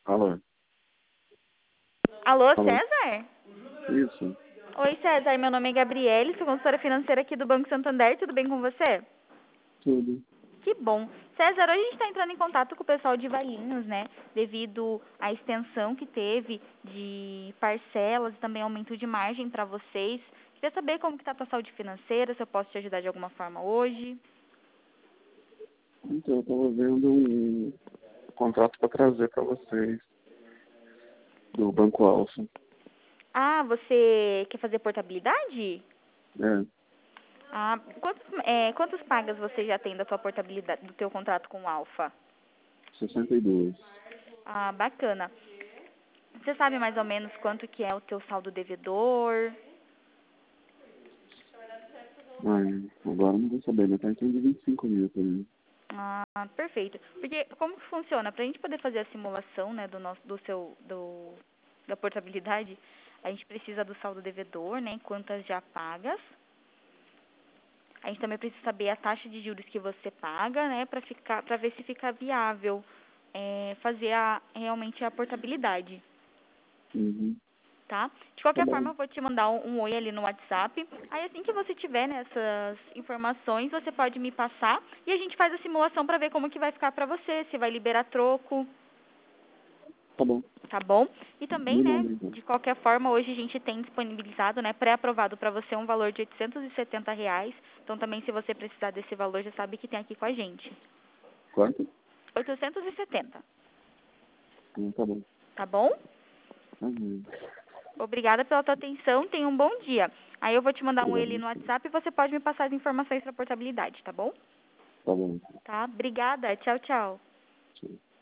Alô? Alô, Alô? César? Isso, Oi, César. Meu nome é Gabriele, sou consultora financeira aqui do Banco Santander. Tudo bem com você? tudo. Que bom. César, hoje a gente está entrando em contato com o pessoal de Valinhos, né? Devido à extensão que teve de parcelas e também aumento de margem para vocês. Queria saber como que está a tua saúde financeira, se eu posso te ajudar de alguma forma hoje. Então, eu estava vendo um contrato para trazer para vocês do Banco Alfa. Ah, você quer fazer portabilidade? É, Ah, quantos pagas você já tem da tua portabilidade, do teu contrato com o Alfa? 62. Ah, bacana. Você sabe mais ou menos quanto que é o teu saldo devedor? Ai, agora não vou saber, né? Tá em torno de 25 mil também. Ah, perfeito. Porque como que funciona? Para a gente poder fazer a simulação, né, da portabilidade, a gente precisa do saldo devedor, né, quantas já pagas. A gente também precisa saber a taxa de juros que você paga, né, para ver se fica viável fazer realmente a portabilidade. Uhum. Tá? De Tá qualquer bom, forma, eu vou te mandar um oi ali no WhatsApp. Aí, assim que você tiver, né, essas informações, você pode me passar e a gente faz a simulação para ver como que vai ficar para você, se vai liberar troco, tá bom. tá bom? E também, Me né, manda então. de qualquer forma, hoje a gente tem disponibilizado, né, pré-aprovado para você um valor de R$ 870. Então, também, se você precisar desse valor, já sabe que tem aqui com a gente. Quanto? 870, Tá bom. tá bom? Uhum. Obrigada pela tua atenção, tenha um bom dia. Aí eu vou te mandar um oi ali Obrigado. no WhatsApp e você pode me passar as informações para portabilidade, tá bom? Tá bom. Tá? Obrigada. Tchau, tchau. Tchau.